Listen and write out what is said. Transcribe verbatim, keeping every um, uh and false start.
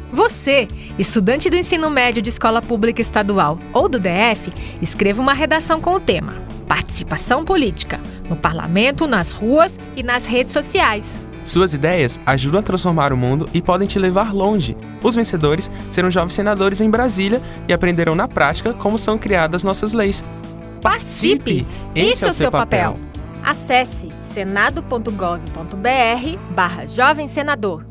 Você, estudante do ensino médio de escola pública estadual ou do D F, escreva uma redação com o tema Participação Política, no parlamento, nas ruas e nas redes sociais. Suas ideias ajudam a transformar o mundo e podem te levar longe. Os vencedores serão jovens senadores em Brasília e aprenderão na prática como são criadas nossas leis. Participe! Esse é o seu papel. Acesse senado ponto gov ponto br barra jovem senador.